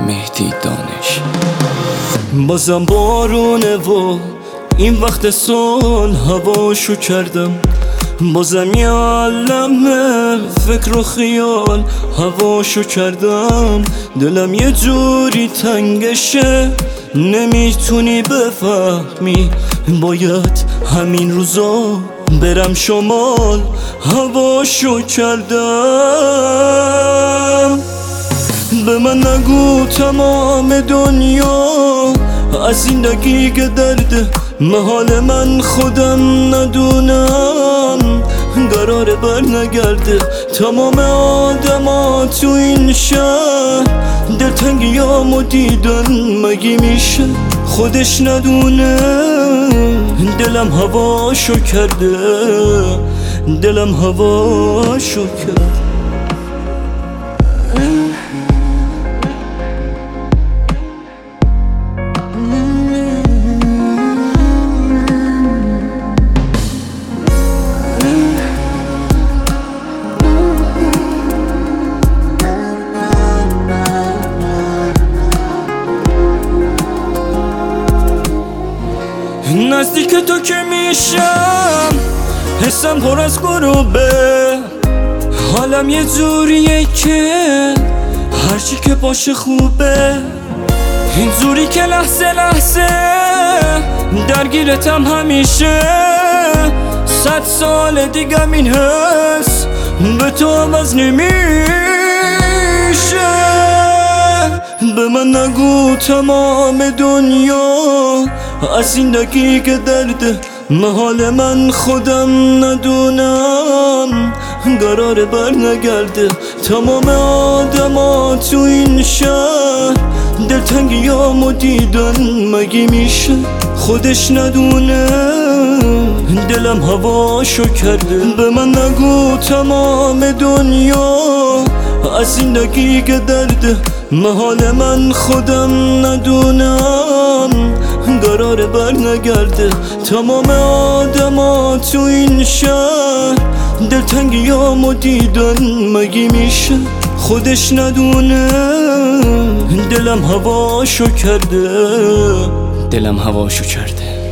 مهدی دانش. بازم بارونه و این وقت سال هواشو کردم، بازم یه عالمه فکر و خیال هواشو کردم. دلم یه جوری تنگشه نمیتونی بفهمی، باید همین روزا برم شمال هواشو کردم. به من نگو تمام دنیا از این دقیقه درده، محال من خودم ندونم قراره بر نگرده. تمام آدما تو این شهر دلتنگیامو دیدن، مگه میشه خودش ندونه؟ دلم هواشو کرده، دلم هواشو کرده. نزدیک تو که میشم حسم پر از غروبه، حالم یه جوریه که هرچی که باشه خوبه. این جوری که لحظه لحظه درگیرتم همیشه، 100 سال دیگه این حس به تو عوض نمیشه. به من نگو تمام دنیا از این دقیقه درده، محال من خودم ندونم قراره بر نگرده. تمام آدما تو این شهر دلتنگیامو دیدن، مگه میشه خودش ندونه؟ دلم هواشو کرده. به من نگو تمام دنیا از این دقیقه درده، محال من خودم ندونم قراره بر نگرده. تمام آدما تو این شهر دلتنگیامو دیدن، مگه میشه خودش ندونه؟ دلم هواشو کرده، دلم هواشو کرده.